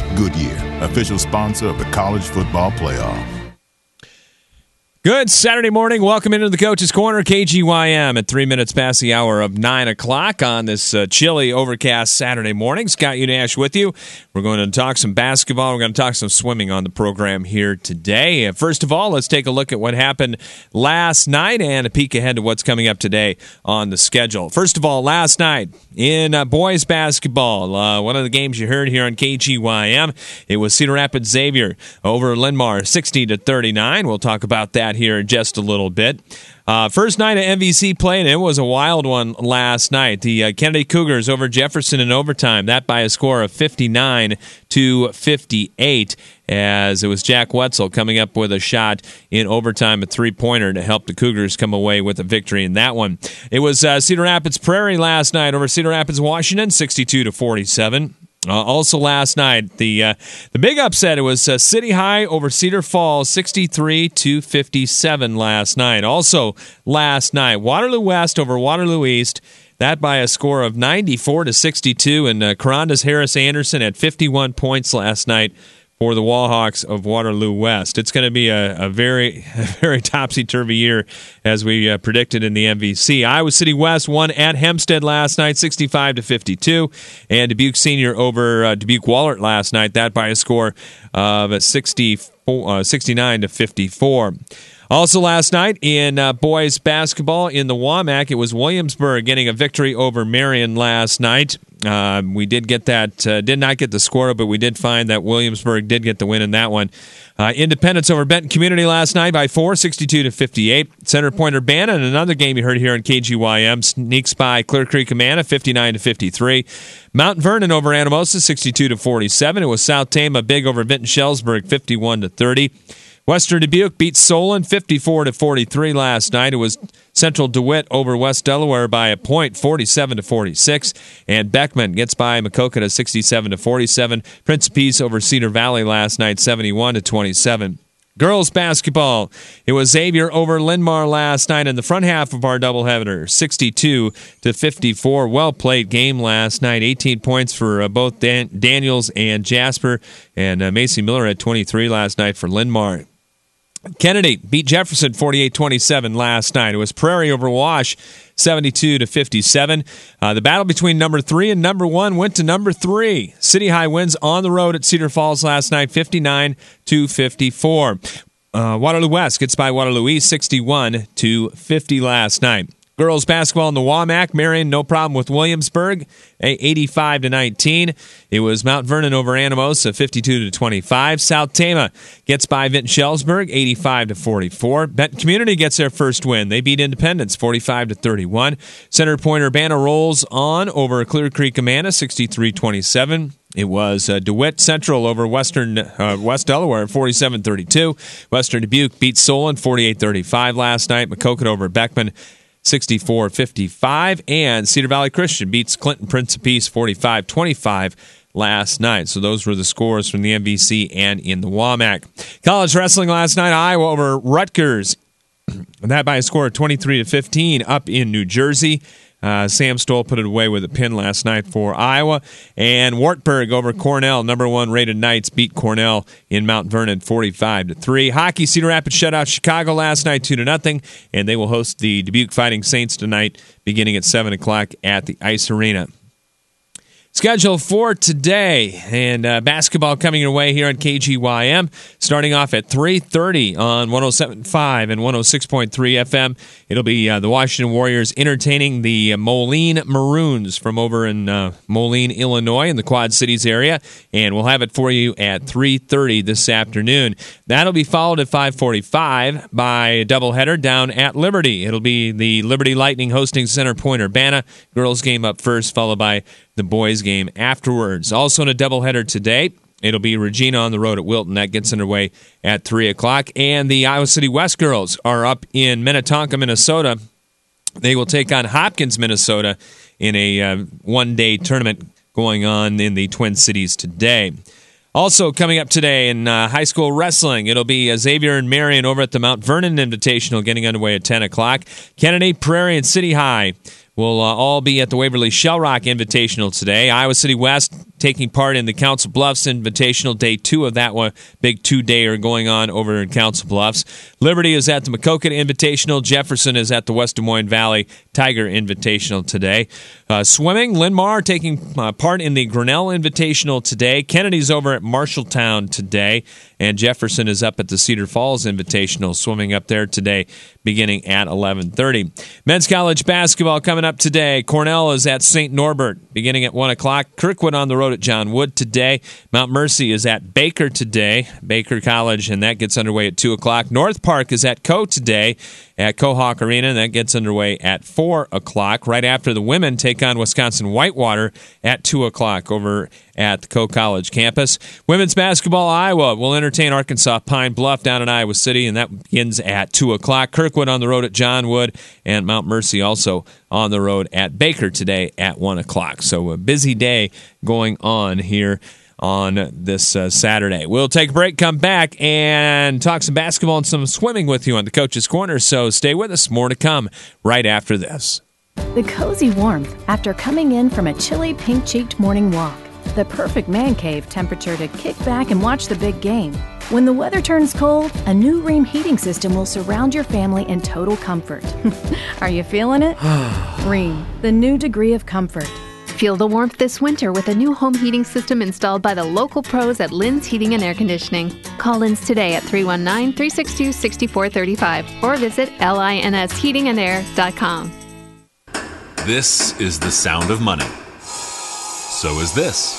Goodyear, official sponsor of the College Football Playoff. Good Saturday morning. Welcome into the Coach's Corner, KGYM, at 3 minutes past the hour of 9 o'clock on this chilly, overcast Saturday morning. Scott Unash with you. We're going to talk some basketball. We're going to talk some swimming on the program here today. First of all, let's take a look at what happened last night and a peek ahead to what's coming up today on the schedule. First of all, last night in boys basketball, one of the games you heard here on KGYM, it was Cedar Rapids Xavier over Linn-Mar, 60-39. We'll talk about that here in just a little bit. First night of MVC play, and it was a wild one last night. The Kennedy Cougars over Jefferson in overtime, that by a score of 59-58, as it was Jack Wetzel coming up with a shot in overtime, a three-pointer to help the Cougars come away with a victory in that one. It was Cedar Rapids Prairie last night over Cedar Rapids Washington, 62-47. Also last night, the big upset, it was City High over Cedar Falls, 63-57 last night. Also last night, Waterloo West over Waterloo East, that by a score of 94-62, and Caranda's Harris Anderson had 51 points last night for the Wallhawks of Waterloo West. It's going to be a very topsy-turvy year, as we predicted in the MVC. Iowa City West won at Hempstead last night, 65-52, and Dubuque Senior over Dubuque Wahlert last night, that by a score of 69-54. Also last night in boys basketball in the WAMAC, it was Williamsburg getting a victory over Marion last night. We did get that, did not get the score, but we did find that Williamsburg did get the win in that one. Independence over Benton Community last night by 4, 62-58. Center Point Urbana, in another game you heard here on KGYM, sneaks by Clear Creek Amana, 59-53. Mount Vernon over Anamosa, 62-47. It was South Tama big over Vinton Shellsburg, 51-30. Western Dubuque beat Solon 54-43 last night. It was Central DeWitt over West Delaware by a point, 47-46. And Beckman gets by Makokata 67-47. Prince of Peace over Cedar Valley last night, 71-27. Girls basketball, it was Xavier over Linn-Mar last night in the front half of our doubleheader, 62-54. Well-played game last night, 18 points for both Daniels and Jasper, and Macy Miller had 23 last night for Linn-Mar. Kennedy beat Jefferson 48-27 last night. It was Prairie over Wash, 72-57. The battle between number 3 and number 1 went to number 3. City High wins on the road at Cedar Falls last night, 59-54. Waterloo West gets by Waterloo East, 61-50 last night. Girls basketball in the WAMAC, Marion, no problem with Williamsburg, 85-19. It was Mount Vernon over Anamosa, 52-25. South Tama gets by Vinton Shellsburg, 85-44. Benton Community gets their first win. They beat Independence, 45-31. Center Point Urbana rolls on over Clear Creek Amana, 63-27. It was DeWitt Central over West Delaware, 47-32. Western Dubuque beat Solon, 48-35 last night. Makokata over Beckman, 64-55, and Cedar Valley Christian beats Clinton Prince of Peace 45-25 last night. So those were the scores from the MVC and in the WAMAC. College wrestling last night, Iowa over Rutgers, and that by a score of 23-15 up in New Jersey. Sam Stoll put it away with a pin last night for Iowa. And Wartburg over Cornell. Number 1 rated Knights beat Cornell in Mount Vernon 45-3. Hockey, Cedar Rapids shut out Chicago last night 2-0. And they will host the Dubuque Fighting Saints tonight beginning at 7 o'clock at the Ice Arena. Schedule for today, and basketball coming your way here on KGYM, starting off at 3:30 on 107.5 and 106.3 FM. It'll be the Washington Warriors entertaining the Moline Maroons from over in Moline, Illinois, in the Quad Cities area, and we'll have it for you at 3:30 this afternoon. That'll be followed at 5:45 by a doubleheader down at Liberty. It'll be the Liberty Lightning hosting Center Point Urbana. Girls game up first, followed by the boys game afterwards. Also in a doubleheader today, it'll be Regina on the road at Wilton. That gets underway at 3 o'clock. And the Iowa City West girls are up in Minnetonka, Minnesota. They will take on Hopkins, Minnesota in a one-day tournament going on in the Twin Cities today. Also coming up today in high school wrestling, it'll be Xavier and Marion over at the Mount Vernon Invitational getting underway at 10 o'clock. Kennedy, Prairie, and City High will all be at the Waverly Shell Rock Invitational today. Iowa City West taking part in the Council Bluffs Invitational, day 2 of that one. Big 2-dayer going on over in Council Bluffs. Liberty is at the Maquoketa Invitational. Jefferson is at the West Des Moines Valley Tiger Invitational today. Swimming, Linn-Mar taking part in the Grinnell Invitational today. Kennedy's over at Marshalltown today. And Jefferson is up at the Cedar Falls Invitational, swimming up there today, beginning at 11:30. Men's college basketball coming up today. Cornell is at St. Norbert, beginning at 1 o'clock. Kirkwood on the road at John Wood today. Mount Mercy is at Baker today, Baker College, and that gets underway at 2 o'clock. North Park is at Coe today at Cohawk Arena, and that gets underway at 4 o'clock. Right after the women take on Wisconsin Whitewater at 2 o'clock over at the Coe College campus. Women's basketball, Iowa will entertain Arkansas Pine Bluff down in Iowa City, and that begins at 2 o'clock. Kirkwood on the road at John Wood, and Mount Mercy also on the road at Baker today at 1 o'clock. So a busy day going on here on this Saturday. We'll take a break, come back, and talk some basketball and some swimming with you on the Coach's Corner, so stay with us. More to come right after this. The cozy warmth after coming in from a chilly, pink-cheeked morning walk. The perfect man cave temperature to kick back and watch the big game. When the weather turns cold, a new Rheem heating system will surround your family in total comfort. Are you feeling it? Rheem, the new degree of comfort. Feel the warmth this winter with a new home heating system installed by the local pros at Lynn's Heating and Air Conditioning. Call Lynn's today at 319-362-6435 or visit linsheatingandair.com. This is the sound of money. So is this.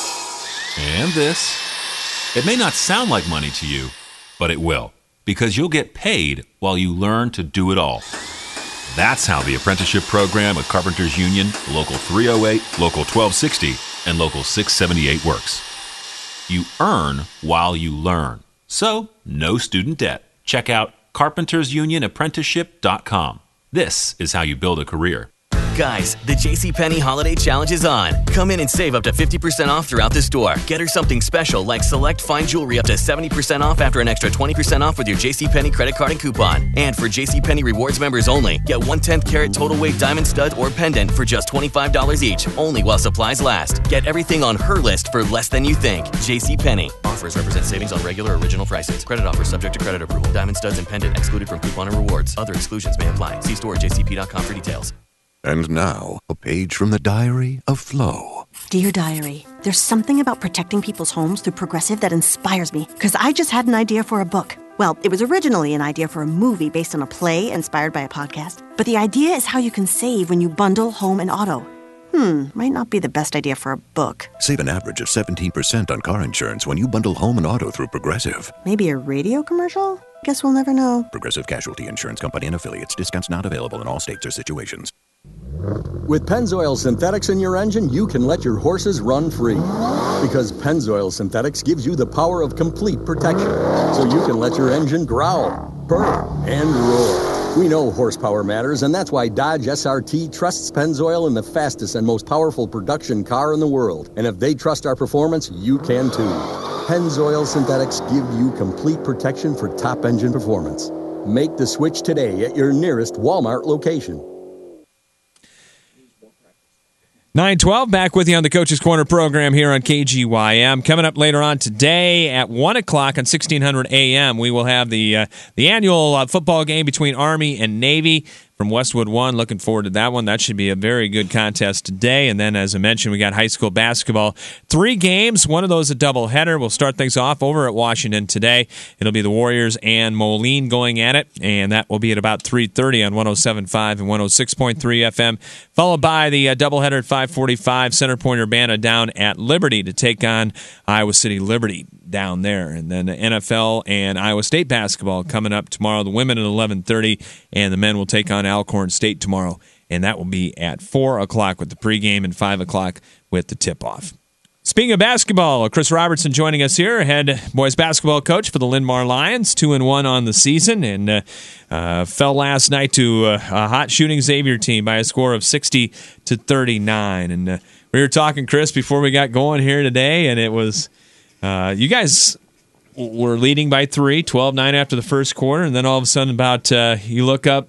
And this. It may not sound like money to you, but it will, because you'll get paid while you learn to do it all. That's how the apprenticeship program at Carpenters Union, Local 308, Local 1260, and Local 678 works. You earn while you learn. So, no student debt. Check out carpentersunionapprenticeship.com. This is how you build a career. Guys, the JCPenney Holiday Challenge is on. Come in and save up to 50% off throughout the store. Get her something special like select fine jewelry up to 70% off after an extra 20% off with your JCPenney credit card and coupon. And for JCPenney Rewards members only, get 1/10 carat total weight diamond stud or pendant for just $25 each, only while supplies last. Get everything on her list for less than you think. JCPenney. Offers represent savings on regular original prices. Credit offer subject to credit approval. Diamond studs and pendant excluded from coupon and rewards. Other exclusions may apply. See store at jcp.com for details. And now, a page from the Diary of Flo. Dear Diary, there's something about protecting people's homes through Progressive that inspires me, because I just had an idea for a book. Well, it was originally an idea for a movie based on a play inspired by a podcast. But the idea is how you can save when you bundle home and auto. Might not be the best idea for a book. Save an average of 17% on car insurance when you bundle home and auto through Progressive. Maybe a radio commercial? Guess we'll never know. Progressive Casualty Insurance Company and Affiliates. Discounts not available in all states or situations. With Pennzoil Synthetics in your engine, you can let your horses run free. Because Pennzoil Synthetics gives you the power of complete protection. So you can let your engine growl, purr, and roar. We know horsepower matters, and that's why Dodge SRT trusts Pennzoil in the fastest and most powerful production car in the world. And if they trust our performance, you can too. Pennzoil Synthetics give you complete protection for top engine performance. Make the switch today at your nearest Walmart location. 9:12, back with you on the Coach's Corner program here on KGYM. Coming up later on today at 1 o'clock on 1600 AM, we will have the annual football game between Army and Navy from Westwood 1. Looking forward to that one. That should be a very good contest today. And then, as I mentioned, we got high school basketball. 3 games, one of those a doubleheader. We'll start things off over at Washington today. It'll be the Warriors and Moline going at it, and that will be at about 3:30 on 107.5 and 106.3 FM, followed by the doubleheader at 5:45, Center Point Urbana down at Liberty to take on Iowa City Liberty down there. And then the NFL and Iowa State basketball coming up tomorrow. The women at 11:30, and the men will take on Alcorn State tomorrow, and that will be at 4 o'clock with the pregame and 5 o'clock with the tip-off. Speaking of basketball, Chris Robertson joining us here, head boys basketball coach for the Linn-Mar Lions, 2-1 on the season, and fell last night to a hot shooting Xavier team by a score of 60-39. And we were talking, Chris, before we got going here today, and it was you guys were leading by 3, 12-9 after the first quarter, and then all of a sudden you look up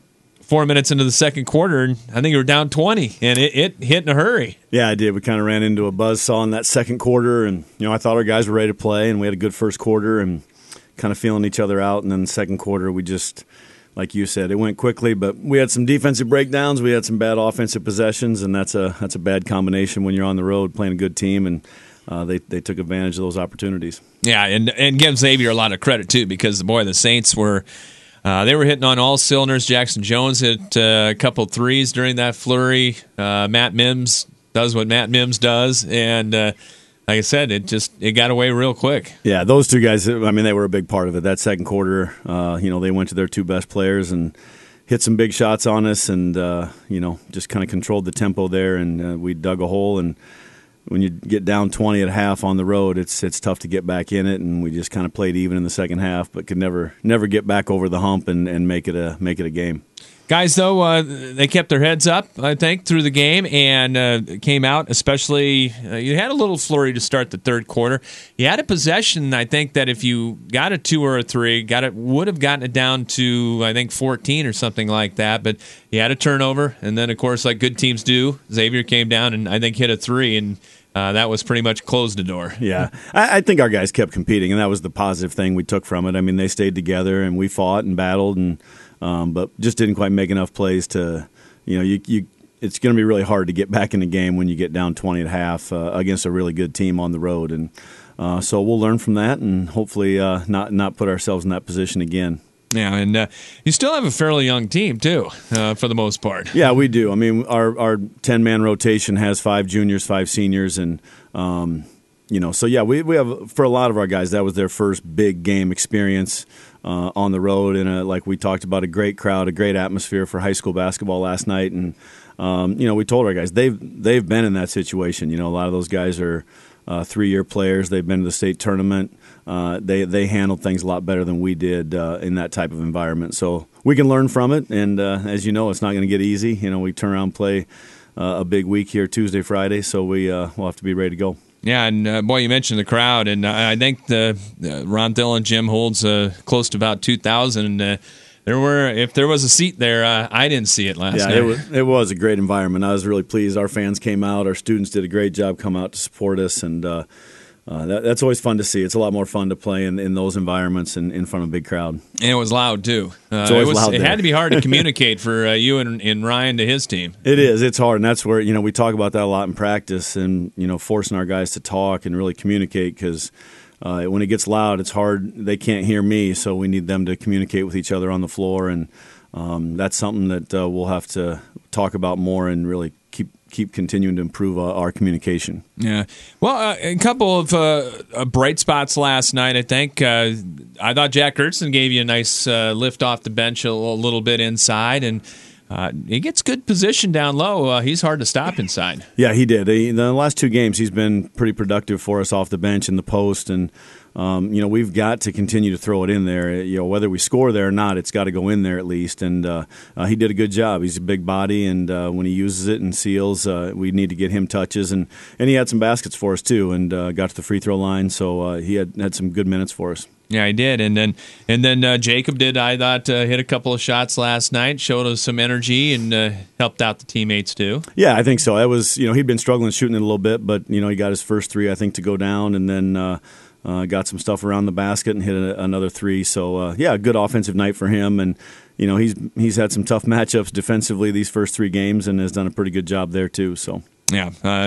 4 minutes into the second quarter, and I think you were down 20, and it hit in a hurry. Yeah, I did. We kind of ran into a buzzsaw in that second quarter, and I thought our guys were ready to play, and we had a good first quarter and kind of feeling each other out. And then the second quarter, we just, like you said, it went quickly, but we had some defensive breakdowns. We had some bad offensive possessions, and that's a bad combination when you're on the road playing a good team, and they took advantage of those opportunities. Yeah, and give Xavier a lot of credit, too, because, the Saints were they were hitting on all cylinders. Jackson Jones hit a couple threes during that flurry. Matt Mims does what Matt Mims does, and like I said, it got away real quick. Yeah, those two guys, they were a big part of it. That second quarter, they went to their two best players and hit some big shots on us and, just kind of controlled the tempo there, and we dug a hole. And when you get down 20 at half on the road, it's tough to get back in it, and we just kind of played even in the second half, but could never get back over the hump and make it a game. Guys, though, they kept their heads up, I think, through the game and came out, especially you had a little flurry to start the third quarter. You had a possession, I think, that if you got a 2 or a 3, would have gotten it down to, I think, 14 or something like that. But you had a turnover, and then, of course, like good teams do, Xavier came down and I think hit a 3, and that was pretty much closed the door. Yeah, I think our guys kept competing, and that was the positive thing we took from it. They stayed together, and we fought and battled, and but just didn't quite make enough plays to, it's going to be really hard to get back in the game when you get down 20 at half against a really good team on the road. And so we'll learn from that and hopefully not put ourselves in that position again. Yeah, and you still have a fairly young team, too, for the most part. Yeah, we do. Our 10-man rotation has 5 juniors, 5 seniors, and so yeah, we have, for a lot of our guys, that was their first big game experience on the road, and like we talked about, a great crowd, a great atmosphere for high school basketball last night, and we told our guys they've been in that situation. A lot of those guys are 3-year players. They've been to the state tournament. They handled things a lot better than we did in that type of environment. So we can learn from it, and as you know, it's not going to get easy. We turn around and play a big week here Tuesday, Friday, so we'll have to be ready to go. Yeah, and boy, you mentioned the crowd, and I think the Ron Dillon gym holds close to about 2,000. If there was a seat there, I didn't see it last night. Yeah, it was a great environment. I was really pleased. Our fans came out. Our students did a great job coming out to support us, and that's always fun to see. It's a lot more fun to play in those environments and in front of a big crowd. And it was loud, too. It had to be hard to communicate for you and Ryan to his team. It is. It's hard, and that's where we talk about that a lot in practice and forcing our guys to talk and really communicate because when it gets loud, it's hard. They can't hear me, so we need them to communicate with each other on the floor, and that's something that we'll have to talk about more and really keep continuing to improve our communication. Yeah. Well, a couple of bright spots last night, I think. I thought Jack Ertzen gave you a nice lift off the bench a little bit inside, and he gets good position down low. He's hard to stop inside. Yeah, he did. In the last 2 games, he's been pretty productive for us off the bench in the post, and we've got to continue to throw it in there. Whether we score there or not, it's got to go in there at least. And he did a good job. He's a big body, and when he uses it and seals, we need to get him touches. And he had some baskets for us too, and got to the free throw line. So he had some good minutes for us. Yeah, he did, and then Jacob did. I thought hit a couple of shots last night, showed us some energy, and helped out the teammates too. Yeah, I think so. That was he'd been struggling shooting it a little bit, but he got his first 3 I think to go down, and then got some stuff around the basket and hit another 3. So a good offensive night for him, and he's had some tough matchups defensively these first 3 games, and has done a pretty good job there too. So. Yeah,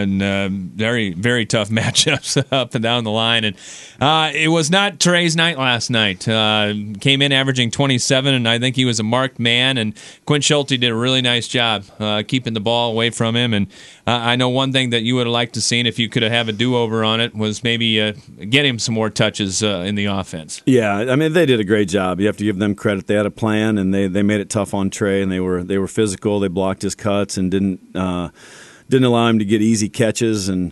and very, very tough matchups up and down the line. And it was not Trey's night last night. Came in averaging 27, and I think he was a marked man. And Quinn Schulte did a really nice job keeping the ball away from him. And I know one thing that you would have liked to seen, if you could have a do-over on it, was maybe get him some more touches in the offense. Yeah, they did a great job. You have to give them credit. They had a plan, and they made it tough on Trey, and they were physical. They blocked his cuts and didn't allow him to get easy catches, and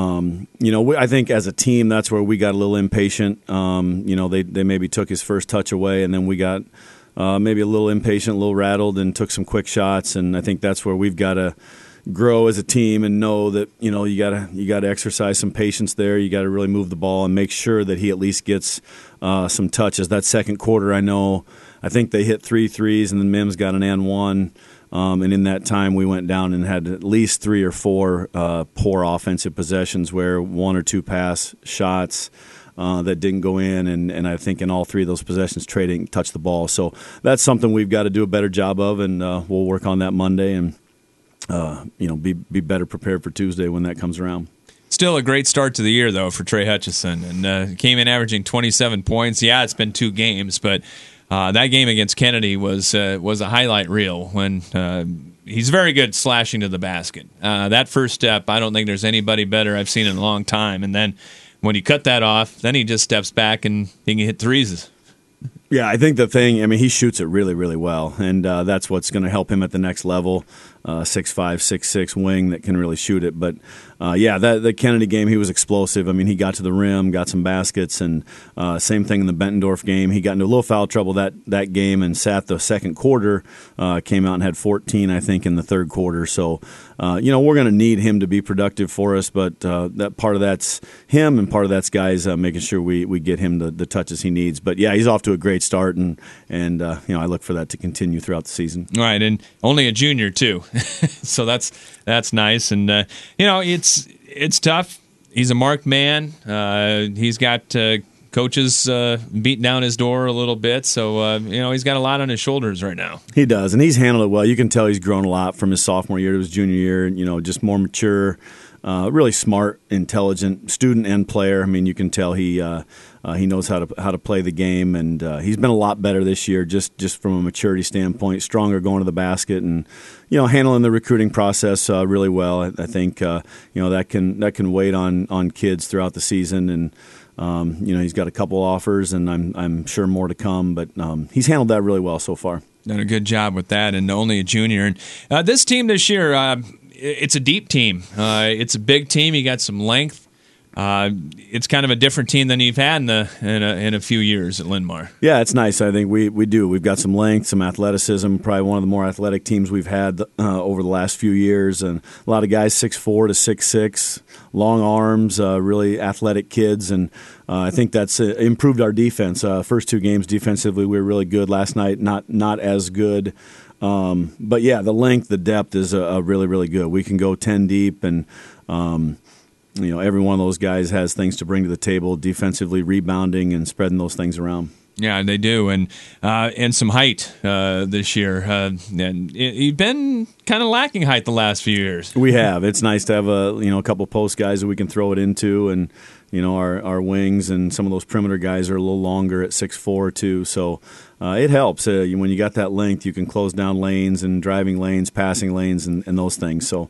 I think as a team that's where we got a little impatient. They maybe took his first touch away, and then we got maybe a little impatient, a little rattled, and took some quick shots. And I think that's where we've got to grow as a team and know that you got to exercise some patience there. You got to really move the ball and make sure that he at least gets some touches. That second quarter, I know. I think they hit 3 threes, and then Mims got an and one. And in that time, we went down and had at least 3 or 4 poor offensive possessions where 1 or 2 pass shots that didn't go in, and I think in all 3 of those possessions, Trey didn't touch the ball. So that's something we've got to do a better job of, and we'll work on that Monday and be better prepared for Tuesday when that comes around. Still a great start to the year, though, for Trey Hutchison, and came in averaging 27 points. Yeah, it's been 2 games, but that game against Kennedy was a highlight reel when he's very good slashing to the basket. That first step, I don't think there's anybody better I've seen in a long time, and then when you cut that off, then he just steps back and he can hit threes. Yeah, I think he shoots it really, really well, and that's what's going to help him at the next level. 6'5", 6'6" wing that can really shoot it. But, the Kennedy game, he was explosive. I mean, he got to the rim, got some baskets, and same thing in the Bettendorf game. He got into a little foul trouble that game and sat the second quarter, came out and had 14, I think, in the third quarter. So, we're going to need him to be productive for us, but that part of that's him and part of that's guys making sure we get him the touches he needs. But, yeah, he's off to a great start, and I look for that to continue throughout the season. Right, and only a junior, too. So that's nice, and it's tough. He's a marked man. He's got coaches beating down his door a little bit, so he's got a lot on his shoulders right now. He does, and he's handled it well. You can tell he's grown a lot from his sophomore year to his junior year. Just more mature, really smart, intelligent student and player. I mean, you can tell he knows how to play the game, and he's been a lot better this year, just from a maturity standpoint. Stronger going to the basket, and handling the recruiting process really well. I think that can wait on kids throughout the season, and he's got a couple offers, and I'm sure more to come. But he's handled that really well so far. Done a good job with that, and only a junior. And this team this year, it's a deep team. It's a big team. You got some length. It's kind of a different team than you've had in a few years at Linn-Mar. Yeah, it's nice. I think we do. We've got some length, some athleticism, probably one of the more athletic teams we've had over the last few years, and a lot of guys 6'4" to 6'6", long arms, really athletic kids, and I think that's improved our defense. First 2 games defensively, we were really good. Last night, not as good. But yeah, the length, the depth is really, really good. We can go 10 deep, and every one of those guys has things to bring to the table, defensively, rebounding, and spreading those things around. Yeah, they do, and some height this year. And you've been kind of lacking height the last few years. We have. It's nice to have a couple post guys that we can throw it into, and our wings and some of those perimeter guys are a little longer at 6'4" too. So it helps when you got that length. You can close down lanes and driving lanes, passing lanes, and those things. So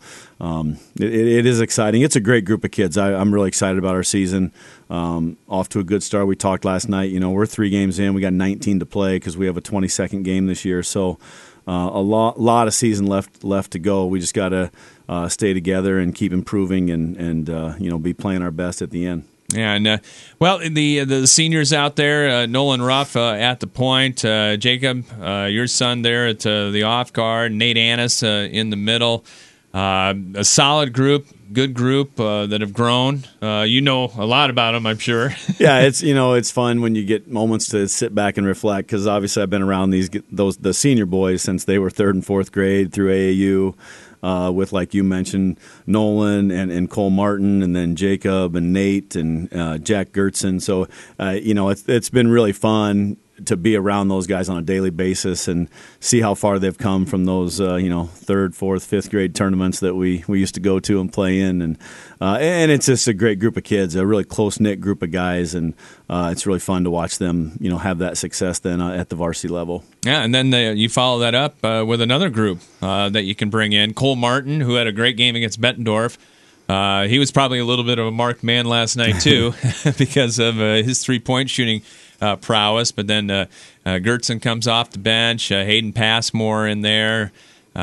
it is exciting. It's a great group of kids. I'm really excited about our season. Off to a good start. We talked last night. We're 3 games in. We got 19 to play because we have a 22nd game this year. So a lot of season left to go. We just got to stay together and keep improving and be playing our best at the end. Yeah, and the seniors out there, Nolan Ruff at the point, Jacob, your son there at the off guard, Nate Annis in the middle. A solid group, good group that have grown. You know a lot about them, I'm sure. Yeah, it's fun when you get moments to sit back and reflect, because obviously I've been around the senior boys since they were 3rd and 4th grade through AAU. With, like you mentioned, Nolan and Cole Martin, and then Jacob and Nate and Jack Gertson. So, it's been really fun to be around those guys on a daily basis and see how far they've come from those, 3rd, 4th, 5th grade tournaments that we used to go to and play in. And it's just a great group of kids, a really close-knit group of guys, and it's really fun to watch them, have that success then at the varsity level. Yeah, and then you follow that up with another group that you can bring in. Cole Martin, who had a great game against Bettendorf. He was probably a little bit of a marked man last night, too, because of his three-point shooting prowess. But then Gertson comes off the bench, Hayden Passmore in there.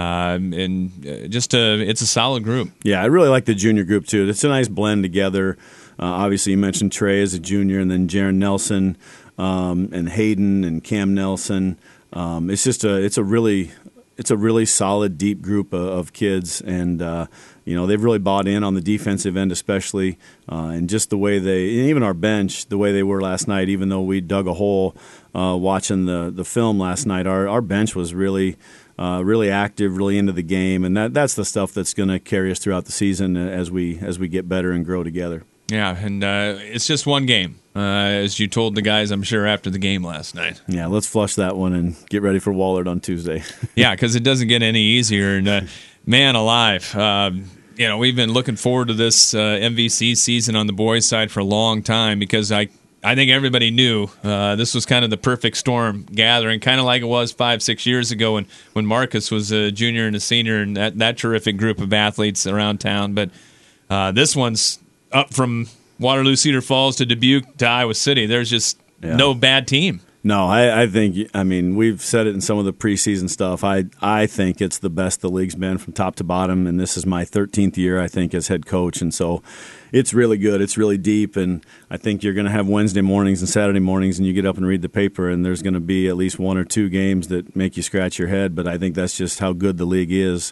It's a solid group. Yeah, I really like the junior group, too. It's a nice blend together. Obviously, you mentioned Trey as a junior, and then Jaron Nelson and Hayden and Cam Nelson. It's a really it's a really solid, deep group of kids, and they've really bought in on the defensive end, especially, and just the way and even our bench, the way they were last night. Even though we dug a hole watching the film last night, our bench was really active, really into the game, and that's the stuff that's going to carry us throughout the season as we get better and grow together. Yeah, and it's just one game, as you told the guys, I'm sure, after the game last night. Yeah, let's flush that one and get ready for Wahlert on Tuesday. Yeah, because it doesn't get any easier. And man alive, we've been looking forward to this MVC season on the boys' side for a long time because I think everybody knew this was kind of the perfect storm gathering, kind of like it was 5-6 years ago when Marcus was a junior and a senior and that terrific group of athletes around town. But this one's up from Waterloo, Cedar Falls to Dubuque to Iowa City. There's just no bad team. No, I think, we've said it in some of the preseason stuff. I think it's the best the league's been from top to bottom, and this is my 13th year, I think, as head coach. And so it's really good. It's really deep, and I think you're going to have Wednesday mornings and Saturday mornings, and you get up and read the paper, and there's going to be at least one or two games that make you scratch your head. But I think that's just how good the league is.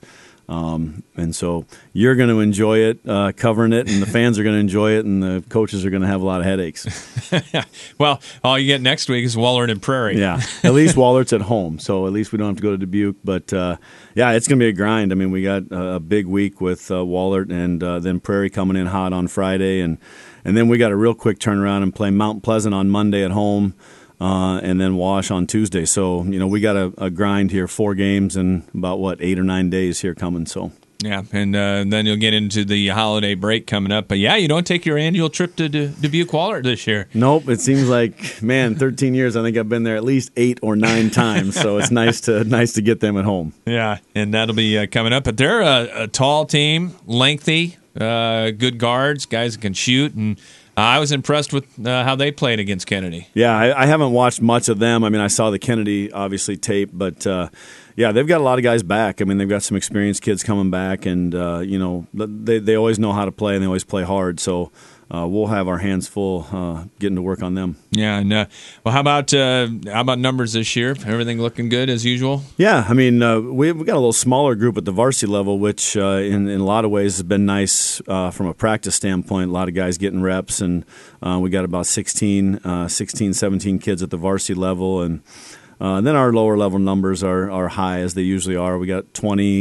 And so you're going to enjoy it, covering it, and the fans are going to enjoy it, and the coaches are going to have a lot of headaches. Well, all you get next week is Wahlert and Prairie. Yeah, at least Wallert's at home, so at least we don't have to go to Dubuque. But, it's going to be a grind. We got a big week with Wahlert and then Prairie coming in hot on Friday, and then we got a real quick turnaround and play Mount Pleasant on Monday at home. And then Wash on Tuesday. So, we got a grind here, 4 games in about, 8 or 9 days here coming. So yeah, and then you'll get into the holiday break coming up. But, you don't take your annual trip to Dubuque Wahlert this year. Nope. It seems like, 13 years, I think I've been there at least 8 or 9 times. So it's nice to get them at home. Yeah, and that'll be coming up. But they're a tall team, lengthy, good guards, guys that can shoot, and I was impressed with how they played against Kennedy. Yeah, I haven't watched much of them. I saw the Kennedy, obviously, tape, but, they've got a lot of guys back. They've got some experienced kids coming back, and, they always know how to play, and they always play hard, so we'll have our hands full getting to work on them. Yeah, and how about numbers this year? Everything looking good as usual? Yeah, we've got a little smaller group at the varsity level, which in a lot of ways has been nice from a practice standpoint. A lot of guys getting reps, and we got about 16, 17 kids at the varsity level, and then our lower level numbers are high as they usually are. We got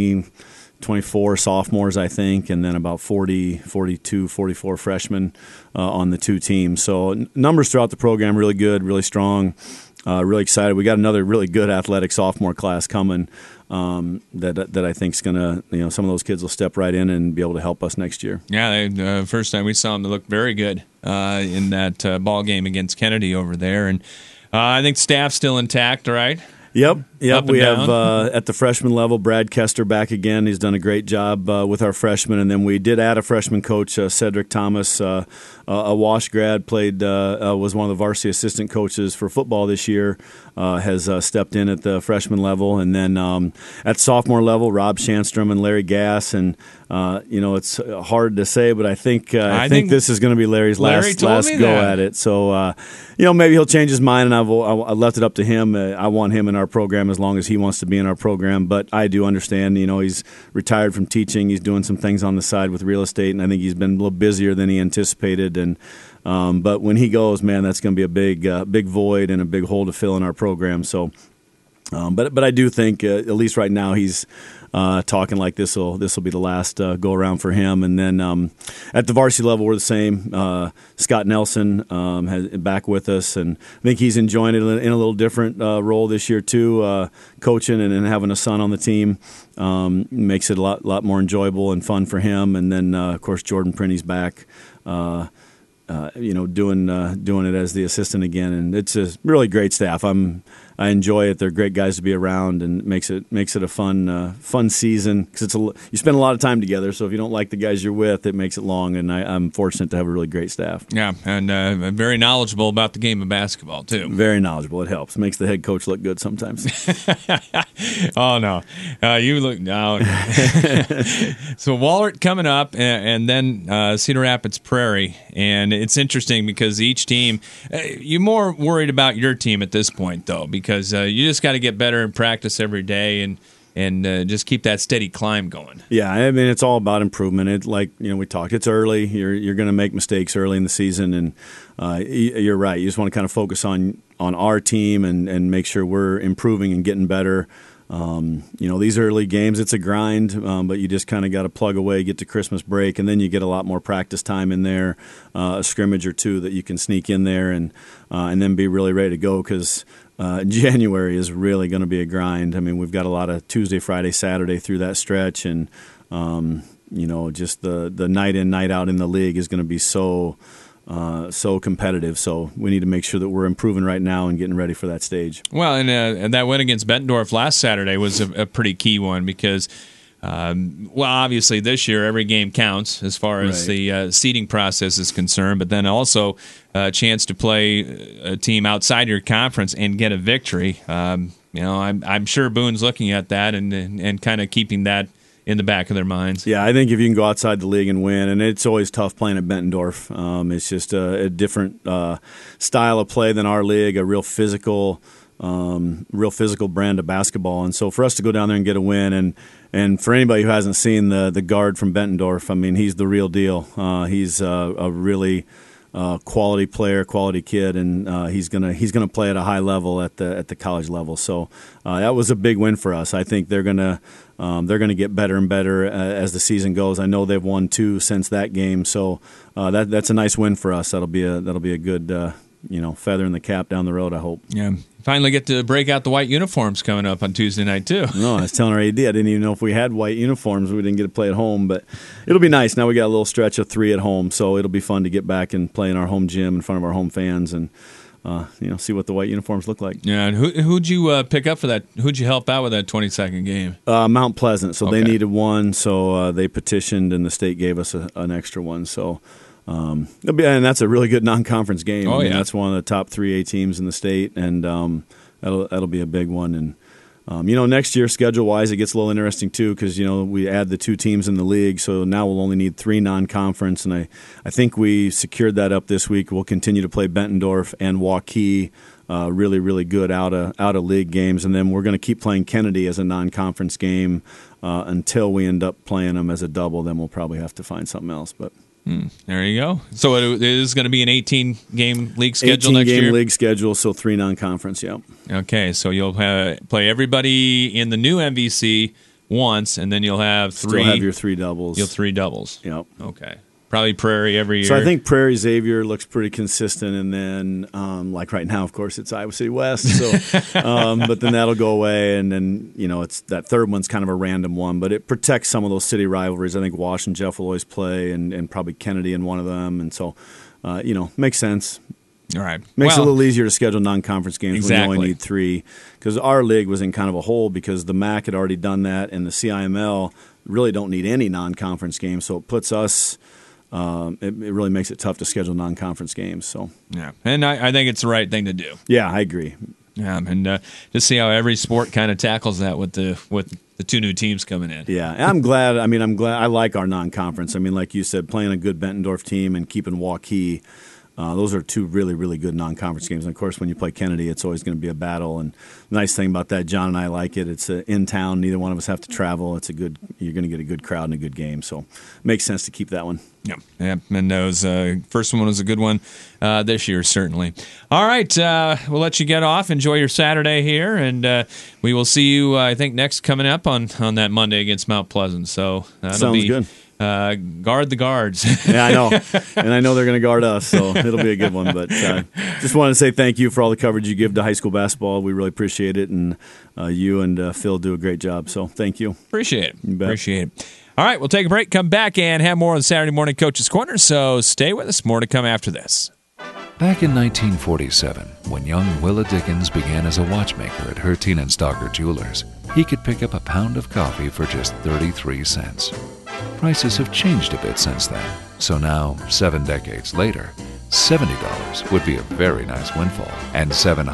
24 sophomores, I think, and then about 40, 42, 44 freshmen on the 2 teams. So numbers throughout the program really good, really strong, really excited. We got another really good athletic sophomore class coming that I think is going to, some of those kids will step right in and be able to help us next year. Yeah, first time we saw them, they looked very good in that ball game against Kennedy over there. And I think staff's still intact, right? Yep. We have at the freshman level, Brad Kester back again. He's done a great job with our freshmen, and then we did add a freshman coach, Cedric Thomas, a Wash grad, was one of the varsity assistant coaches for football this year. Has stepped in at the freshman level, and then at sophomore level, Rob Shanstrom and Larry Gass, and it's hard to say, but I think this is going to be Larry's last go at it. So maybe he'll change his mind, and I left it up to him. I want him in our program as long as he wants to be in our program, but I do understand. He's retired from teaching. He's doing some things on the side with real estate, and I think he's been a little busier than he anticipated. And but when he goes, man, that's going to be a big void and a big hole to fill in our program. So, but I do think at least right now he's talking like this will be the last go around for him. And then at the varsity level, we're the same. Scott Nelson has back with us, and I think he's enjoying it in a little different role this year too, coaching and having a son on the team. Makes it a lot more enjoyable and fun for him. And then of course Jordan Printy's back. Doing it as the assistant again, and it's a really great staff. I enjoy it. They're great guys to be around, and it makes it a fun season because you spend a lot of time together. So if you don't like the guys you're with, it makes it long. And I'm fortunate to have a really great staff. Yeah, and very knowledgeable about the game of basketball too. Very knowledgeable. It helps. Makes the head coach look good sometimes. Oh no, you look no. So Wahlert coming up, and then Cedar Rapids Prairie, and it's interesting because each team, you're more worried about your team at this point though, because you just got to get better in practice every day, and just keep that steady climb going. Yeah, I mean, it's all about improvement. We talked, it's early. You're going to make mistakes early in the season, and you're right. You just want to kind of focus on our team and make sure we're improving and getting better. These early games, it's a grind, but you just kind of got to plug away, get to Christmas break, and then you get a lot more practice time in there, a scrimmage or two that you can sneak in there and then be really ready to go because January is really going to be a grind. I mean, we've got a lot of Tuesday, Friday, Saturday through that stretch, and just the night in, night out in the league is going to be so competitive. So we need to make sure that we're improving right now and getting ready for that stage. Well, and that win against Bettendorf last Saturday was a pretty key one because, obviously this year every game counts as far as the seeding process is concerned, but then also a chance to play a team outside your conference and get a victory. I'm sure Boone's looking at that and kind of keeping that in the back of their minds. Yeah, I think if you can go outside the league and win, and it's always tough playing at Bettendorf. It's just a different style of play than our league, a real physical brand of basketball. And so for us to go down there and get a win, and for anybody who hasn't seen the guard from Bettendorf, I mean, he's the real deal. He's a really quality player, quality kid, and he's gonna play at a high level at the college level. So that was a big win for us. I think they're gonna get better and better as the season goes. I know they've won 2 since that game, so that's a nice win for us. That'll be a good feather in the cap down the road, I hope. Yeah. Finally get to break out the white uniforms coming up on Tuesday night, too. No, I was telling our AD, I didn't even know if we had white uniforms. We didn't get to play at home, but it'll be nice. Now we got a little stretch of 3 at home, so it'll be fun to get back and play in our home gym in front of our home fans and see what the white uniforms look like. Yeah, and who'd you pick up for that? Who'd you help out with that 22nd game? Mount Pleasant. So they needed one, so they petitioned, and the state gave us an extra one. So and that's a really good non-conference game. Oh, yeah. That's one of the top 3A teams in the state, and that'll be a big one. And next year, schedule-wise, it gets a little interesting too because we add the 2 teams in the league, so now we'll only need 3 non-conference, and I think we secured that up this week. We'll continue to play Bettendorf and Waukee, really, really good out of league games, and then we're going to keep playing Kennedy as a non-conference game until we end up playing them as a double. Then we'll probably have to find something else, but. There you go. So it is going to be an 18-game league schedule next year? 18-game league schedule, so 3 non-conference, yeah. Okay, so you'll play everybody in the new MVC once, and then you'll have 3. Still have your 3 doubles. You'll 3 doubles. Yep. Okay. Probably Prairie every year. So I think Prairie Xavier looks pretty consistent, and then like right now, of course, it's Iowa City West. So, but then that'll go away, and then it's that third one's kind of a random one, but it protects some of those city rivalries. I think Wash and Jeff will always play, and probably Kennedy in one of them, and so makes sense. All right, makes it a little easier to schedule non-conference games exactly. when you only need 3, because our league was in kind of a hole because the MAC had already done that, and the CIML really don't need any non-conference games, so it puts us. It really makes it tough to schedule non-conference games. So yeah, and I think it's the right thing to do. Yeah, I agree. Yeah, and just see how every sport kind of tackles that with the 2 new teams coming in. Yeah, and I'm glad. I like our non-conference. I mean, like you said, playing a good Bettendorf team and keeping Waukee. Those are 2 really, really good non-conference games. And, of course, when you play Kennedy, it's always going to be a battle. And the nice thing about that, John and I like it. It's in town. Neither one of us have to travel. You're going to get a good crowd and a good game. So it makes sense to keep that one. Yeah. And those first one was a good one this year, certainly. All right, we'll let you get off. Enjoy your Saturday here, and we will see you, I think, next coming up on that Monday against Mount Pleasant. So that'll be good. Guard the guards. Yeah, I know. And I know they're going to guard us, so it'll be a good one. But just wanted to say thank you for all the coverage you give to high school basketball. We really appreciate it, and you and Phil do a great job. So thank you. Appreciate it. Appreciate it. All right, we'll take a break, come back, and have more on Saturday Morning Coach's Corner, so stay with us. More to come after this. Back in 1947, when young Willa Dickens began as a watchmaker at Hertine and Stocker Jewelers, he could pick up a pound of coffee for just 33 cents. Prices have changed a bit since then, so now, 7 decades later, $70 would be a very nice windfall, and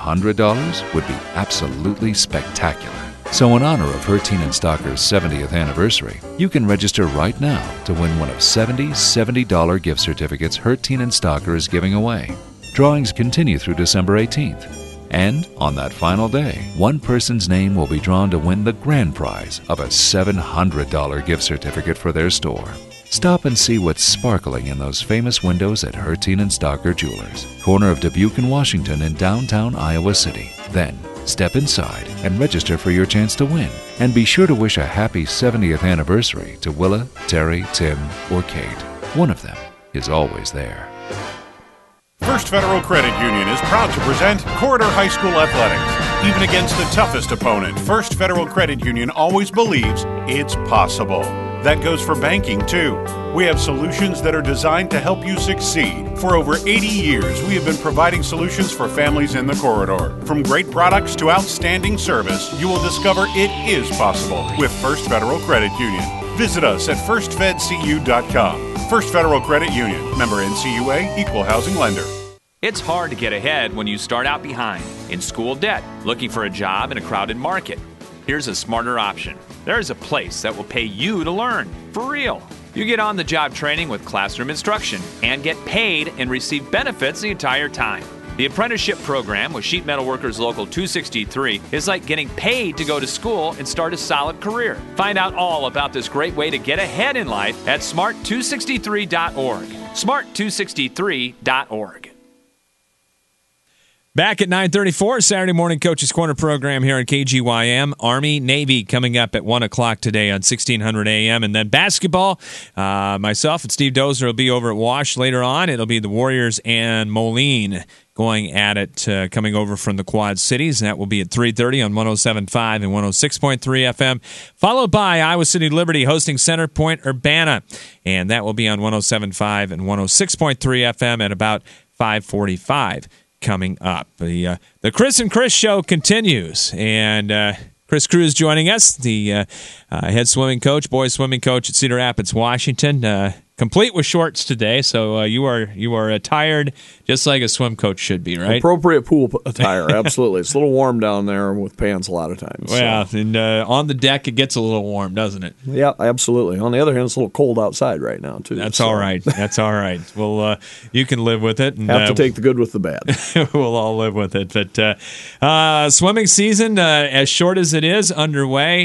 $700 would be absolutely spectacular. So in honor of Hertine and Stocker's 70th anniversary, you can register right now to win one of 70 $70 gift certificates Hertine and Stocker is giving away. Drawings continue through December 18th. And on that final day, one person's name will be drawn to win the grand prize of a $700 gift certificate for their store. Stop and see what's sparkling in those famous windows at Hertine and Stocker Jewelers, corner of Dubuque and Washington in downtown Iowa City. Then, step inside and register for your chance to win. And be sure to wish a happy 70th anniversary to Willa, Terry, Tim, or Kate. One of them is always there. First Federal Credit Union is proud to present Corridor High School Athletics. Even against the toughest opponent, First Federal Credit Union always believes it's possible. That goes for banking, too. We have solutions that are designed to help you succeed. For over 80 years, we have been providing solutions for families in the corridor. From great products to outstanding service, you will discover it is possible with First Federal Credit Union. Visit us at firstfedcu.com. First Federal Credit Union, member NCUA, equal housing lender. It's hard to get ahead when you start out behind, in school debt, looking for a job in a crowded market. Here's a smarter option. There's a place that will pay you to learn, for real. You get on-the-job training with classroom instruction and get paid and receive benefits the entire time. The apprenticeship program with Sheet Metal Workers Local 263 is like getting paid to go to school and start a solid career. Find out all about this great way to get ahead in life at smart263.org. smart263.org. Back at 9:34, Saturday Morning Coach's Corner program here on KGYM. Army-Navy coming up at 1 o'clock today on 1600 AM. And then basketball, myself and Steve Dozer will be over at Wash later on. It'll be the Warriors and Moline going at it, coming over from the Quad Cities. And that will be at 3:30 on 107.5 and 106.3 FM, followed by Iowa City Liberty hosting Center Point Urbana. And that will be on 107.5 and 106.3 FM at about 5:45. Coming up. The Chris and Chris show continues, and Chris Cruz joining us, the head swimming coach, boys swimming coach at Cedar Rapids, Washington. Complete with shorts today, so you are attired just like a swim coach should be, right? Appropriate pool attire, absolutely. It's a little warm down there with pants a lot of times. Well, so. And on the deck it gets a little warm, doesn't it? Yeah, absolutely. On the other hand, it's a little cold outside right now, too. That's all right. That's all right. Well, you can live with it. And, have to take the good with the bad. We'll all live with it. But swimming season, as short as it is, underway,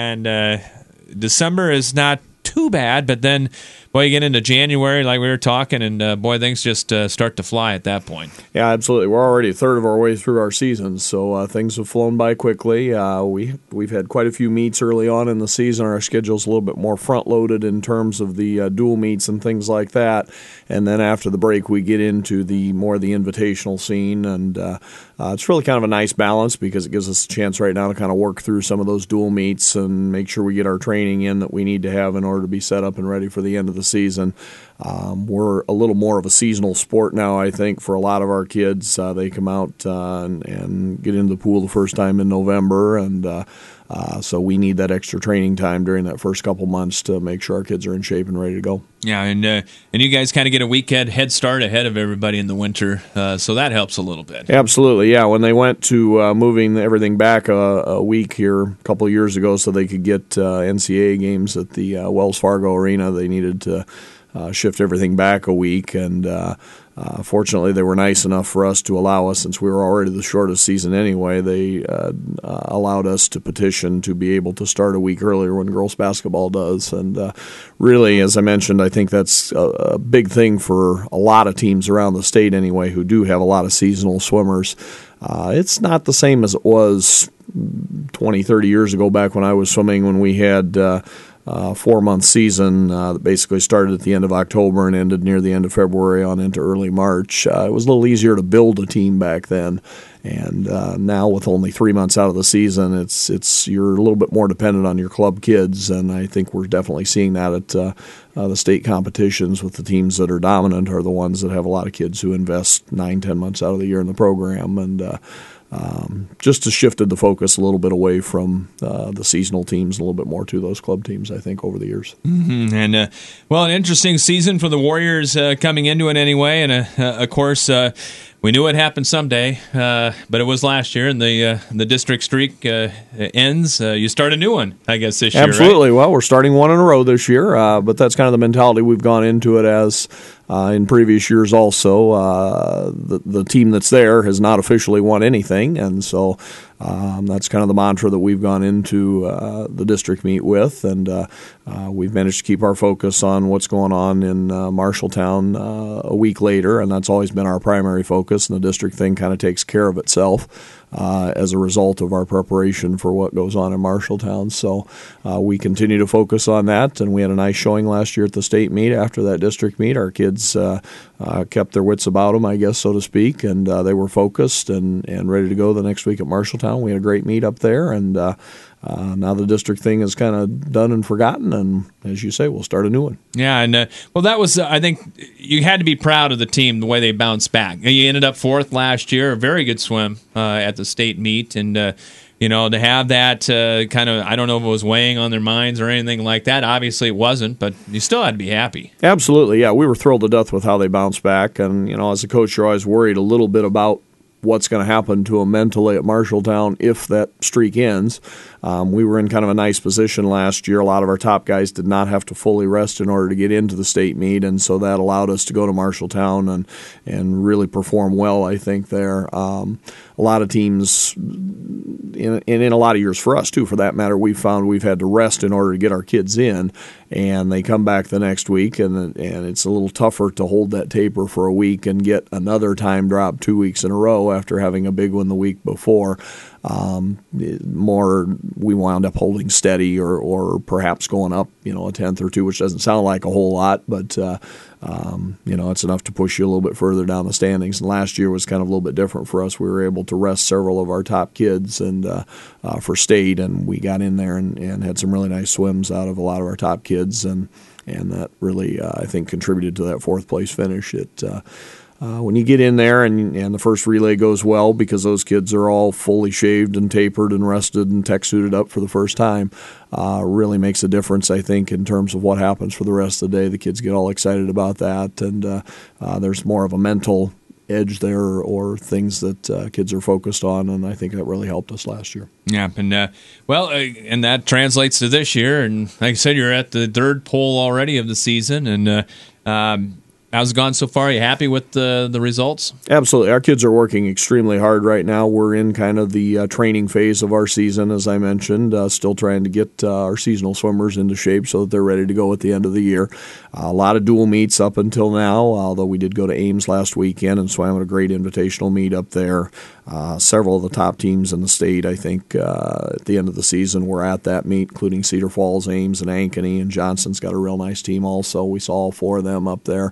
and December is not too bad, but then boy, you get into January like we were talking, and boy, things just start to fly at that point. Yeah, absolutely. We're already a third of our way through our season, so things have flown by quickly. We've had quite a few meets early on in the season. Our schedule's a little bit more front-loaded in terms of the dual meets and things like that. And then after the break, we get into the invitational scene, and it's really kind of a nice balance because it gives us a chance right now to kind of work through some of those dual meets and make sure we get our training in that we need to have in order to be set up and ready for the end of the season. We're a little more of a seasonal sport now, I think, for a lot of our kids. They come out and get into the pool the first time in November, and so we need that extra training time during that first couple months to make sure our kids are in shape and ready to go. Yeah, and you guys kind of get a weekend head start ahead of everybody in the winter, so that helps a little bit. Absolutely, yeah. When they went to moving everything back a week here a couple of years ago so they could get NCAA games at the Wells Fargo Arena, they needed to shift everything back a week, and fortunately they were nice enough for us to allow us, since we were already the shortest season anyway, they allowed us to petition to be able to start a week earlier when girls basketball does. And really, as I mentioned, I think that's a big thing for a lot of teams around the state anyway who do have a lot of seasonal swimmers. It's not the same as it was 20, 30 years ago back when I was swimming, when we had 4-month season that basically started at the end of October and ended near the end of February on into early March. It was a little easier to build a team back then, and now with only 3 months out of the season, it's you're a little bit more dependent on your club kids, and I think we're definitely seeing that at the state competitions with the teams that are dominant are the ones that have a lot of kids who invest 9-10 months out of the year in the program, and just has shifted the focus a little bit away from the seasonal teams, a little bit more to those club teams, I think, over the years. Mm-hmm. And, an interesting season for the Warriors coming into it anyway. And, of course, we knew it happened someday, but it was last year, and the district streak ends. You start a new one, I guess, this year. Absolutely. Right? Well, we're starting one in a row this year, but that's kind of the mentality we've gone into it as. In previous years also, the team that's there has not officially won anything, and so that's kind of the mantra that we've gone into the district meet with, and we've managed to keep our focus on what's going on in Marshalltown a week later, and that's always been our primary focus, and the district thing kind of takes care of itself as a result of our preparation for what goes on in Marshalltown. So we continue to focus on that, and we had a nice showing last year at the state meet. After that district meet, our kids kept their wits about them, I guess, so to speak, and they were focused and ready to go the next week at Marshalltown. We had a great meet up there, and now the district thing is kind of done and forgotten, and as you say, we'll start a new one. Yeah, and well, that was, I think, you had to be proud of the team, the way they bounced back. You ended up 4th last year, a very good swim at the state meet, and to have that kind of, I don't know if it was weighing on their minds or anything like that. Obviously it wasn't, but you still had to be happy. Absolutely, yeah. We were thrilled to death with how they bounced back, and as a coach, you're always worried a little bit about what's going to happen to them mentally at Marshalltown if that streak ends. We were in kind of a nice position last year. A lot of our top guys did not have to fully rest in order to get into the state meet, and so that allowed us to go to Marshalltown and really perform well, I think, there. A lot of teams, in a lot of years for us, too, for that matter, we've found we've had to rest in order to get our kids in, and they come back the next week, and it's a little tougher to hold that taper for a week and get another time drop 2 weeks in a row after having a big one the week before. We wound up holding steady or perhaps going up, a tenth or two, which doesn't sound like a whole lot, but it's enough to push you a little bit further down the standings. And last year was kind of a little bit different for us. We were able to rest several of our top kids and for state, and we got in there and had some really nice swims out of a lot of our top kids, and that really I think contributed to that 4th place finish. When you get in there and the first relay goes well because those kids are all fully shaved and tapered and rested and tech suited up for the first time, really makes a difference, I think, in terms of what happens for the rest of the day. The kids get all excited about that, and there's more of a mental edge there or things that kids are focused on, and I think that really helped us last year. Yeah, and and that translates to this year, and like I said, you're at the 3rd pole already of the season, and how's it gone so far? Are you happy with the results? Absolutely. Our kids are working extremely hard right now. We're in kind of the training phase of our season, as I mentioned, still trying to get our seasonal swimmers into shape so that they're ready to go at the end of the year. A lot of dual meets up until now, although we did go to Ames last weekend and swam at a great invitational meet up there. Several of the top teams in the state, I think, at the end of the season were at that meet, including Cedar Falls, Ames, and Ankeny, and Johnson's got a real nice team also. We saw all 4 of them up there.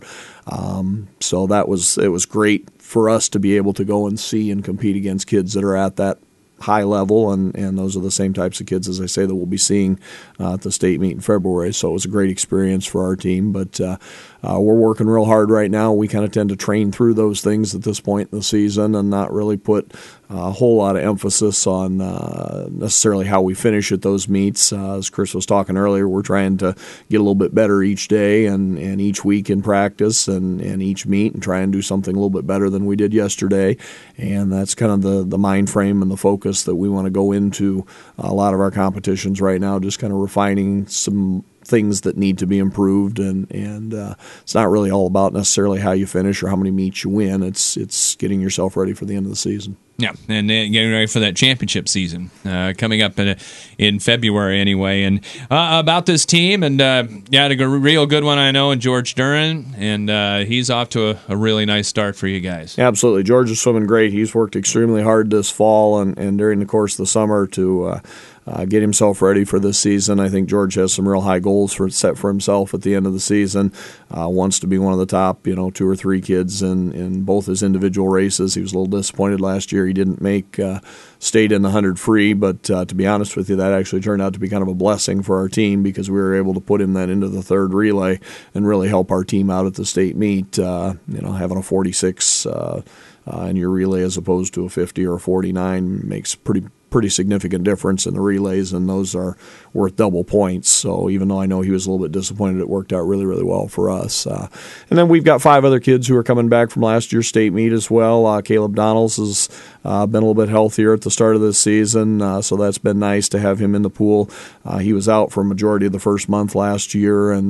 So it was great for us to be able to go and see and compete against kids that are at that high level, and those are the same types of kids, as I say, that we'll be seeing at the state meet in February. So it was a great experience for our team, but we're working real hard right now. We kind of tend to train through those things at this point in the season and not really put a whole lot of emphasis on necessarily how we finish at those meets. As Chris was talking earlier, we're trying to get a little bit better each day and each week in practice and each meet and try and do something a little bit better than we did yesterday. And that's kind of the mind frame and the focus that we want to go into a lot of our competitions right now, just kind of refining some things that need to be improved, and it's not really all about necessarily how you finish or how many meets you win. It's getting yourself ready for the end of the season. Yeah, and getting ready for that championship season coming up in February anyway. And about this team, and had a real good one, I know, in George Duran, and he's off to a really nice start for you guys. Absolutely. George is swimming great. He's worked extremely hard this fall and during the course of the summer to get himself ready for this season. I think George has some real high goals set for himself at the end of the season. Wants to be one of the top, 2 or 3 kids in both his individual races. He was a little disappointed last year. He didn't make state in the 100 free, but to be honest with you, that actually turned out to be kind of a blessing for our team because we were able to put him then into the 3rd relay and really help our team out at the state meet. Having a 46 in your relay as opposed to a 50 or a 49 makes pretty pretty significant difference in the relays, and those are worth double points. So even though I know he was a little bit disappointed, it worked out really, really well for us. And then we've got 5 other kids who are coming back from last year's state meet as well. Caleb Donalds has been a little bit healthier at the start of this season, so that's been nice to have him in the pool. He was out for a majority of the first month last year, and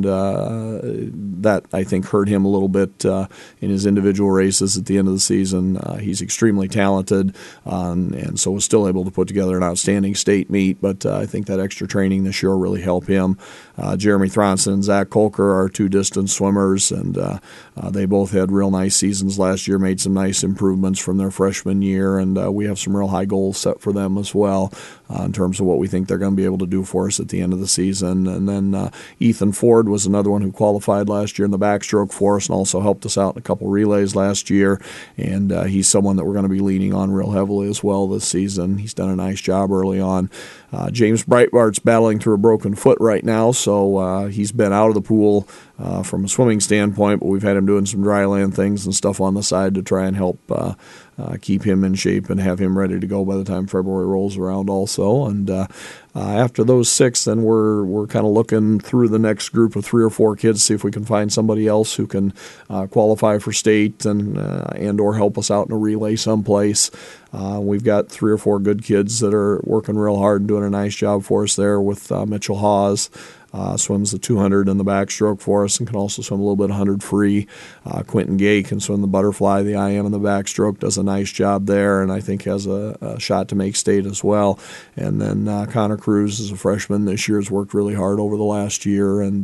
that, I think, hurt him a little bit in his individual races at the end of the season. He's extremely talented, and so was still able to put together an outstanding state meet, but I think that extra training this year will really help him. Jeremy Thronson and Zach Kolker are 2 distance swimmers, and they both had real nice seasons last year, made some nice improvements from their freshman year, and we have some real high goals set for them as well in terms of what we think they're going to be able to do for us at the end of the season. And then Ethan Ford was another one who qualified last year in the backstroke for us and also helped us out in a couple relays last year, and he's someone that we're going to be leaning on real heavily as well this season. He's done a nice job early on. James Breitbart's battling through a broken foot right now, so he's been out of the pool from a swimming standpoint, but we've had him doing some dry land things and stuff on the side to try and help keep him in shape and have him ready to go by the time February rolls around also. And after those 6, then we're kind of looking through the next group of 3 or 4 kids, see if we can find somebody else who can qualify for state and or help us out in a relay someplace. We've got 3 or 4 good kids that are working real hard and doing a nice job for us there with Mitchell Hawes. Swims the 200 in the backstroke for us and can also swim a little bit 100 free. Quentin Gay can swim the butterfly, the IM in the backstroke, does a nice job there, and I think has a shot to make state as well. And then Connor Cruz is a freshman this year, has worked really hard over the last year and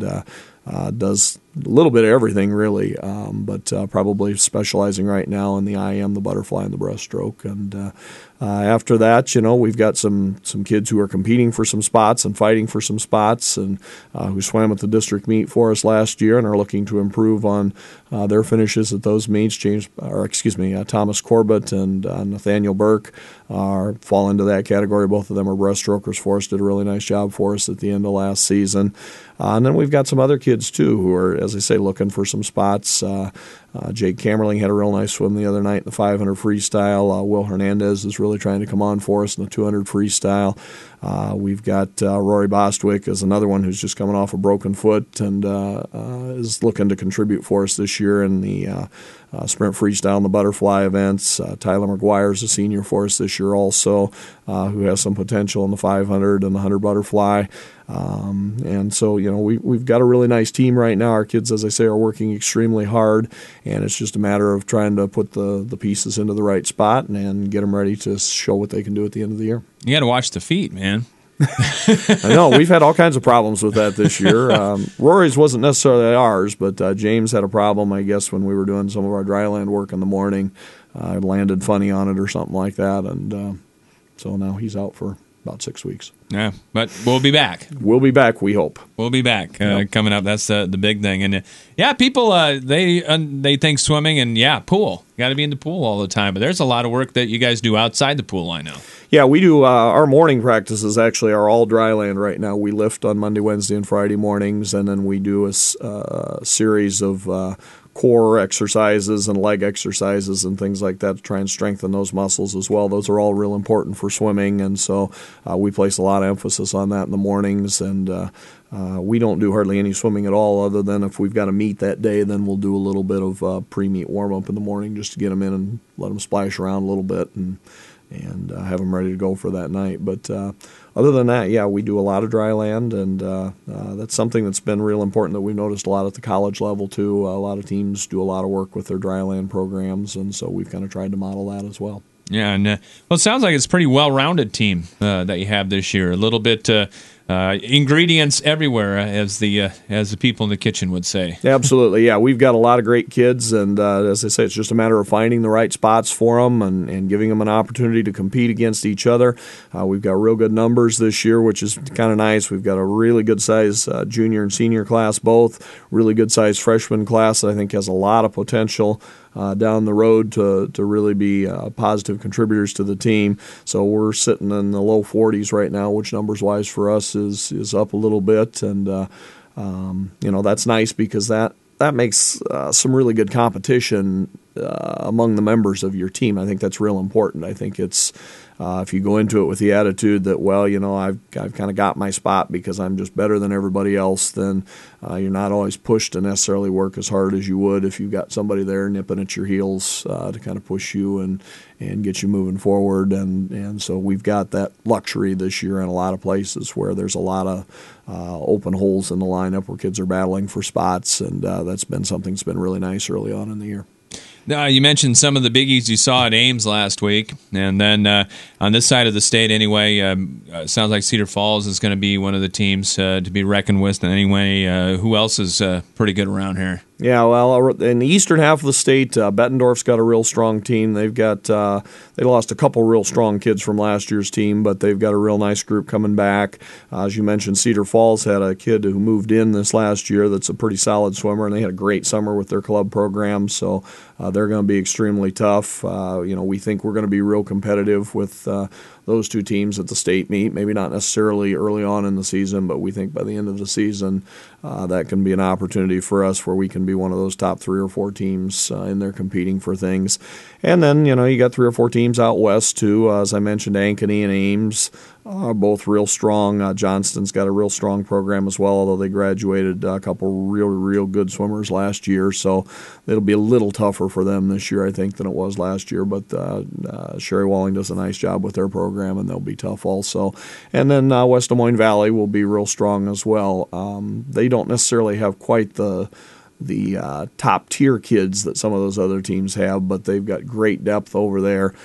does a little bit of everything really, but probably specializing right now in the IM, the butterfly, and the breaststroke. And after that, we've got some kids who are competing for some spots and fighting for some spots, and who swam at the district meet for us last year and are looking to improve on their finishes at those meets. Thomas Corbett and Nathaniel Burke fall into that category. Both of them are breaststrokers for us. Did a really nice job for us at the end of last season. And then we've got some other kids too who are, as I say, looking for some spots. Jake Kammerling had a real nice swim the other night in the 500 freestyle. Will Hernandez is really trying to come on for us in the 200 freestyle. We've got Rory Bostwick as another one who's just coming off a broken foot and is looking to contribute for us this year in the sprint freestyle and the butterfly events. Tyler McGuire is a senior for us this year also, who has some potential in the 500 and the 100 butterfly. And so, we've got a really nice team right now. Our kids, as I say, are working extremely hard, and it's just a matter of trying to put the pieces into the right spot and get them ready to show what they can do at the end of the year. You got to watch the feet, man. I know. We've had all kinds of problems with that this year. Rory's wasn't necessarily ours, but James had a problem, I guess, when we were doing some of our dry land work in the morning. Landed funny on it or something like that, and so now he's out for about 6 weeks. Yeah, but we'll be back. We'll be back, we hope. We'll be back coming up. That's the big thing. And people, they think swimming and, pool. Got to be in the pool all the time. But there's a lot of work that you guys do outside the pool, I know. Yeah, we do. Our morning practices actually are all dry land right now. We lift on Monday, Wednesday, and Friday mornings, and then we do a series of core exercises and leg exercises and things like that to try and strengthen those muscles as well. Those are all real important for swimming, and so we place a lot of emphasis on that in the mornings. And we don't do hardly any swimming at all, other than if we've got a meet that day, then we'll do a little bit of pre-meet warm-up in the morning just to get them in and let them splash around a little bit and have them ready to go for that night. But other than that, we do a lot of dry land, and that's something that's been real important that we've noticed a lot at the college level too. A lot of teams do a lot of work with their dry land programs, and so we've kind of tried to model that as well. Yeah, and it sounds like it's a pretty well-rounded team that you have this year. A little bit ingredients everywhere, as the people in the kitchen would say. Absolutely, yeah. We've got a lot of great kids, and as I say, it's just a matter of finding the right spots for them and giving them an opportunity to compete against each other. We've got real good numbers this year, which is kind of nice. We've got a really good size junior and senior class both, really good size freshman class that I think has a lot of potential down the road to really be positive contributors to the team. So we're sitting in the low 40s right now, which numbers-wise for us is up a little bit. And, that's nice because that makes some really good competition among the members of your team. I think that's real important. I think it's if you go into it with the attitude that, well, I've kind of got my spot because I'm just better than everybody else, then you're not always pushed to necessarily work as hard as you would if you've got somebody there nipping at your heels to kind of push you and get you moving forward. And so we've got that luxury this year in a lot of places where there's a lot of open holes in the lineup where kids are battling for spots, and that's been something that's been really nice early on in the year. You mentioned some of the biggies you saw at Ames last week, and then on this side of the state anyway, sounds like Cedar Falls is going to be one of the teams to be reckoned with. Anyway, who else is pretty good around here? Yeah, well, in the eastern half of the state, Bettendorf's got a real strong team. They've got they lost a couple real strong kids from last year's team, but they've got a real nice group coming back. As you mentioned, Cedar Falls had a kid who moved in this last year that's a pretty solid swimmer, and they had a great summer with their club program, so they're going to be extremely tough. We think we're going to be real competitive with those two teams at the state meet. Maybe not necessarily early on in the season, but we think by the end of the season that can be an opportunity for us where we can be one of those top 3 or 4 teams in there competing for things. And then, you got 3 or 4 teams out west too. As I mentioned, Ankeny and Ames are both real strong. Johnston's got a real strong program as well, although they graduated a couple real good swimmers last year. So it'll be a little tougher for them this year, I think, than it was last year. But Sherry Walling does a nice job with their program, and they'll be tough also. And then West Des Moines Valley will be real strong as well. They don't necessarily have quite the top tier kids that some of those other teams have, but they've got great depth over there,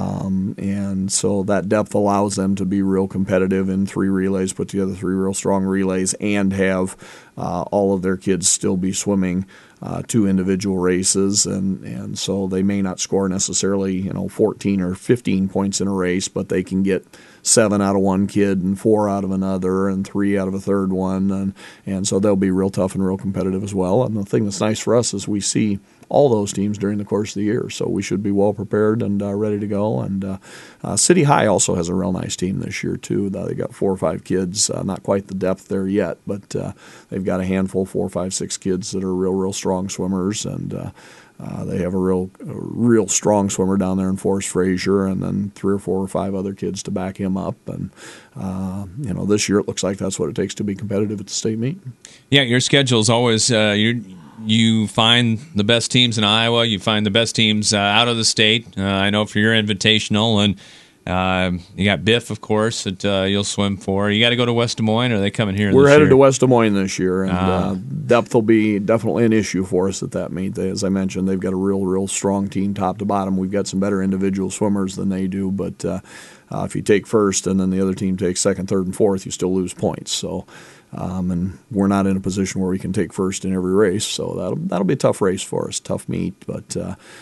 and so that depth allows them to be real competitive in 3 relays, put together 3 real strong relays, and have all of their kids still be swimming 2 individual races, and so they may not score necessarily 14 or 15 points in a race, but they can get 7 out of one kid and 4 out of another and 3 out of a third one, and so they'll be real tough and real competitive as well. And the thing that's nice for us is we see all those teams during the course of the year, so we should be well prepared and ready to go. And City High also has a real nice team this year too. They got 4 or 5 kids, not quite the depth there yet, but they've got a handful, 4, 5, 6 kids that are real strong swimmers, and they have a real strong swimmer down there in Forrest Frazier, and then 3 or 4 or 5 other kids to back him up. And this year it looks like that's what it takes to be competitive at the state meet. Yeah, your schedule is always you find the best teams in Iowa, you find the best teams out of the state. I know for your invitational, and you got Biff, of course, that you'll swim for. You got to go to West Des Moines, or are they coming here? We're headed to West Des Moines this year, and depth will be definitely an issue for us at that meet. As I mentioned, they've got a real strong team top to bottom. We've got some better individual swimmers than they do, but if you take first and then the other team takes second, third, and fourth, you still lose points. So. And we're not in a position where we can take first in every race, so that'll be a tough race for us, tough meet. But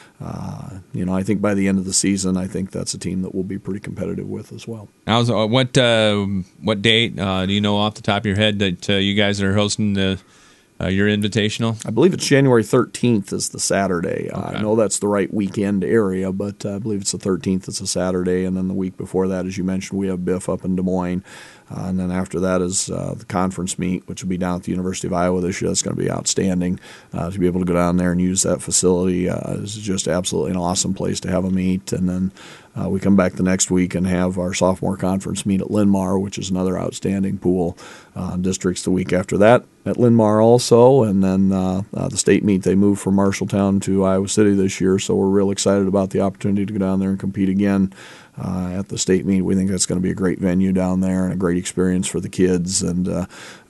I think by the end of the season, I think that's a team that we'll be pretty competitive with as well. What date do you know off the top of your head that you guys are hosting your invitational? I believe it's January 13th is the Saturday. Okay. I know that's the right weekend area, but I believe it's the 13th. It's a Saturday, and then the week before that, as you mentioned, we have Biff up in Des Moines. And then after that is the conference meet, which will be down at the University of Iowa this year. That's going to be outstanding to be able to go down there and use that facility. It's just absolutely an awesome place to have a meet. And then we come back the next week and have our sophomore conference meet at Linn-Mar, which is another outstanding pool. Districts the week after that at Linn-Mar also. And then the state meet, they moved from Marshalltown to Iowa City this year, so we're real excited about the opportunity to go down there and compete again. At the state meet. We think that's going to be a great venue down there and a great experience for the kids, and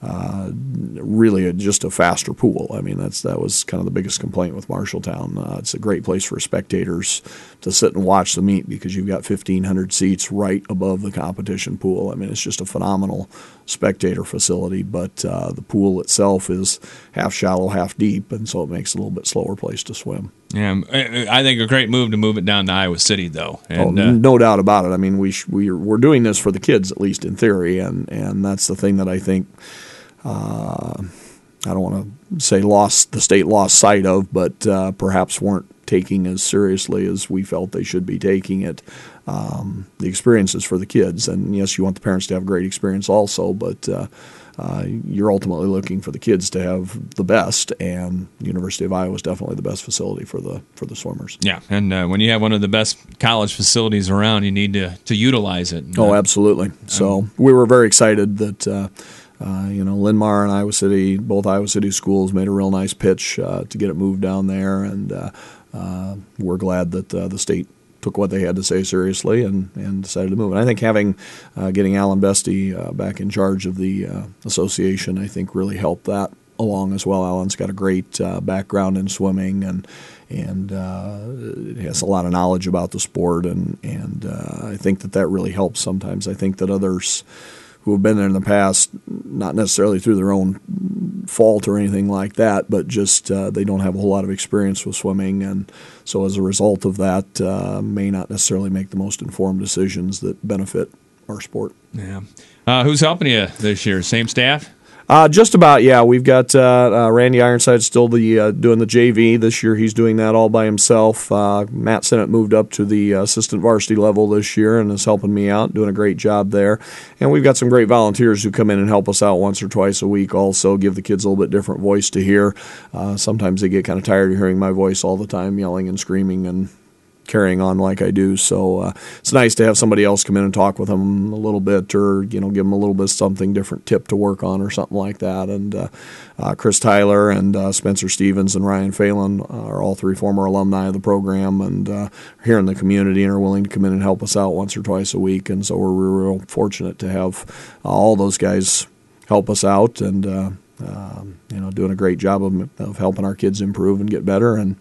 really just a faster pool. I mean, that was kind of the biggest complaint with Marshalltown. It's a great place for spectators to sit and watch the meet because you've got 1,500 seats right above the competition pool. I mean, it's just a phenomenal spectator facility, but the pool itself is half shallow, half deep, and so it makes it a little bit slower place to swim. Yeah, I think a great move to move it down to Iowa City, though. And, no doubt about it. I mean, we're doing this for the kids, at least in theory, and that's the thing that I think I don't want to say the state lost sight of, but perhaps weren't taking as seriously as we felt they should be taking it. The experiences for the kids, and yes, you want the parents to have a great experience also, but you're ultimately looking for the kids to have the best, and the University of Iowa is definitely the best facility for the swimmers. Yeah, and when you have one of the best college facilities around, you need to utilize it. Oh, absolutely. So we were very excited that Linn-Mar and Iowa City, both Iowa City schools, made a real nice pitch to get it moved down there, and we're glad that the state took what they had to say seriously and decided to move. And I think getting Alan Bestie back in charge of the association, I think really helped that along as well. Alan's got a great background in swimming and has a lot of knowledge about the sport, and I think that really helps sometimes. I think that others who have been there in the past, not necessarily through their own fault or anything like that, but just they don't have a whole lot of experience with swimming, and so as a result of that, may not necessarily make the most informed decisions that benefit our sport. Yeah. Who's helping you this year? Same staff? Just about, yeah. We've got Randy Ironside still doing the JV. This year he's doing that all by himself. Matt Sinnott moved up to the assistant varsity level this year and is helping me out, doing a great job there. And we've got some great volunteers who come in and help us out once or twice a week also, give the kids a little bit different voice to hear. Sometimes they get kind of tired of hearing my voice all the time, yelling and screaming and carrying on like I do. So it's nice to have somebody else come in and talk with them a little bit, or give them a little bit of something different tip to work on or something like that. And Chris Tyler and Spencer Stevens and Ryan Phelan are all three former alumni of the program and are here in the community and are willing to come in and help us out once or twice a week. And so we're real fortunate to have all those guys help us out and doing a great job of helping our kids improve and get better, and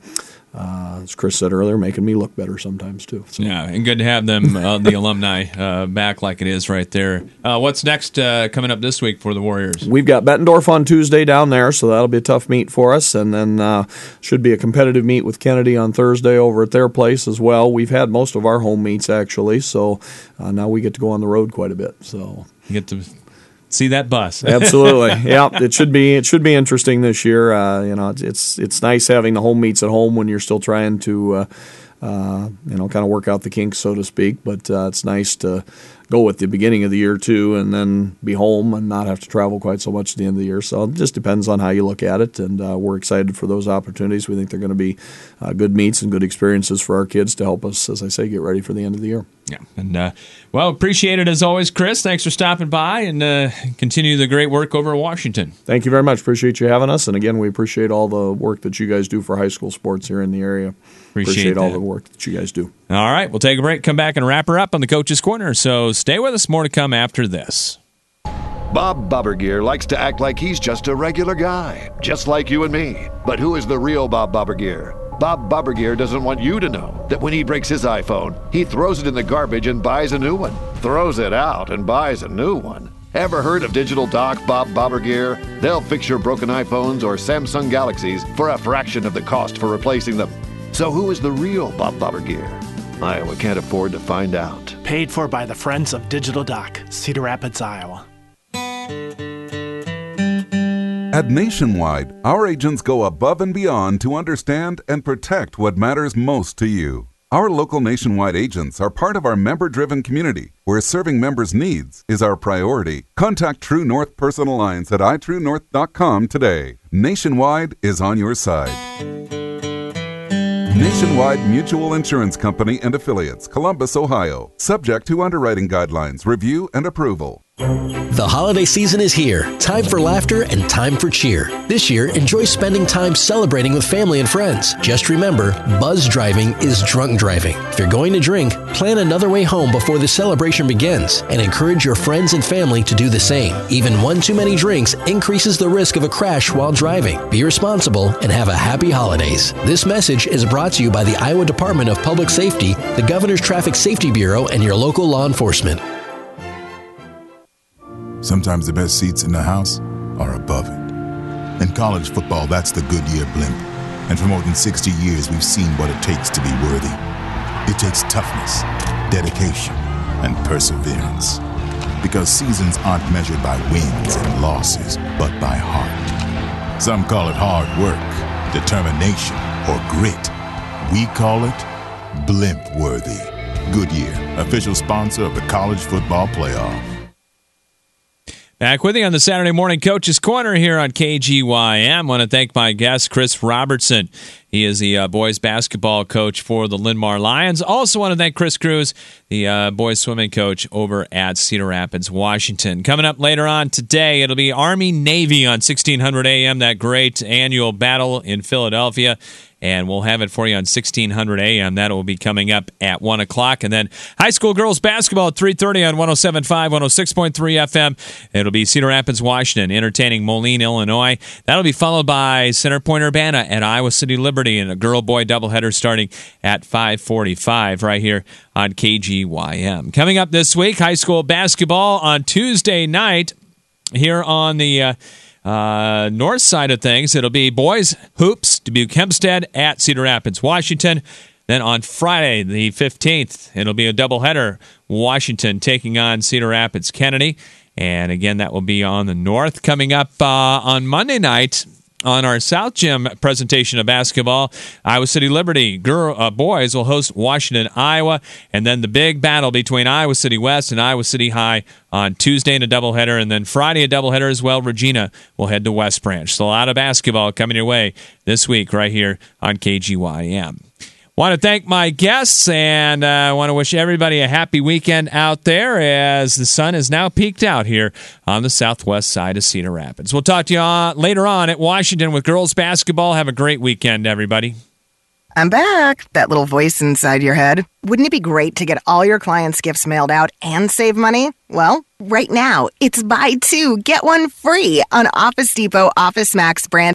as Chris said earlier, making me look better sometimes too. So. Yeah, and good to have them, the alumni, back like it is right there. What's next coming up this week for the Warriors? We've got Bettendorf on Tuesday down there, so that'll be a tough meet for us, and then should be a competitive meet with Kennedy on Thursday over at their place as well. We've had most of our home meets actually, so now we get to go on the road quite a bit. So you get to see that bus. Absolutely. Yeah, it should be interesting this year. It's nice having the home meets at home when you're still trying to kind of work out the kinks, so to speak. But it's nice to go at the beginning of the year too, and then be home and not have to travel quite so much at the end of the year. So it just depends on how you look at it, and we're excited for those opportunities. We think they're going to be good meets and good experiences for our kids to help us, as I say, get ready for the end of the year. Yeah, and appreciate it as always, Chris. Thanks for stopping by, and continue the great work over in Washington. Thank you very much. Appreciate you having us, and again, we appreciate all the work that you guys do for high school sports here in the area. Appreciate all the work that you guys do. All right, we'll take a break, come back, and wrap her up on the Coach's Corner. So stay with us. More to come after this. Bob Bobbergear likes to act like he's just a regular guy, just like you and me. But who is the real Bob Bobbergear? Bob Bobbergear doesn't want you to know that when he breaks his iPhone, he throws it in the garbage and buys a new one. Throws it out and buys a new one. Ever heard of Digital Doc Bob Bobbergear? They'll fix your broken iPhones or Samsung Galaxies for a fraction of the cost for replacing them. So who is the real Bob Bobbergear? Iowa can't afford to find out. Paid for by the Friends of Digital Doc, Cedar Rapids, Iowa. At Nationwide, our agents go above and beyond to understand and protect what matters most to you. Our local Nationwide agents are part of our member-driven community, where serving members' needs is our priority. Contact True North Personal Lines at itruenorth.com today. Nationwide is on your side. Nationwide Mutual Insurance Company and Affiliates, Columbus, Ohio. Subject to underwriting guidelines, review, and approval. The holiday season is here. Time for laughter and time for cheer. This year, enjoy spending time celebrating with family and friends. Just remember, buzz driving is drunk driving. If you're going to drink, plan another way home before the celebration begins and encourage your friends and family to do the same. Even one too many drinks increases the risk of a crash while driving. Be responsible and have a happy holidays. This message is brought to you by the Iowa Department of Public Safety, the Governor's Traffic Safety Bureau, and your local law enforcement. Sometimes the best seats in the house are above it. In college football, that's the Goodyear blimp. And for more than 60 years, we've seen what it takes to be worthy. It takes toughness, dedication, and perseverance. Because seasons aren't measured by wins and losses, but by heart. Some call it hard work, determination, or grit. We call it Blimp-worthy. Goodyear, official sponsor of the College Football Playoff. Back with you on the Saturday Morning Coach's Corner here on KGYM. Want to thank my guest, Chris Robertson. He is the boys basketball coach for the Linn-Mar Lions. Also want to thank Chris Cruz, the boys swimming coach over at Cedar Rapids, Washington. Coming up later on today, it'll be Army-Navy on 1600 AM, that great annual battle in Philadelphia. And we'll have it for you on 1600 AM. That will be coming up at 1 o'clock. And then high school girls basketball at 3:30 on 107.5, 106.3 FM. It'll be Cedar Rapids, Washington, entertaining Moline, Illinois. That'll be followed by Center Point Urbana at Iowa City Liberty and a girl-boy doubleheader starting at 5:45 right here on KGYM. Coming up this week, high school basketball on Tuesday night here on the north side of things. It'll be boys hoops, Dubuque Hempstead at Cedar Rapids, Washington. Then on Friday, the 15th, it'll be a doubleheader. Washington taking on Cedar Rapids Kennedy. And again, that will be on the north. Coming up on Monday night, on our South Gym presentation of basketball, Iowa City Liberty boys will host Washington, Iowa, and then the big battle between Iowa City West and Iowa City High on Tuesday in a doubleheader, and then Friday a doubleheader as well. Regina will head to West Branch. So a lot of basketball coming your way this week right here on KGYM. Want to thank my guests, and I want to wish everybody a happy weekend out there as the sun is now peaked out here on the southwest side of Cedar Rapids. We'll talk to you later on at Washington with girls basketball. Have a great weekend, everybody. I'm back. That little voice inside your head. Wouldn't it be great to get all your clients' gifts mailed out and save money? Well, right now, it's buy two, get one free on Office Depot Office Max brand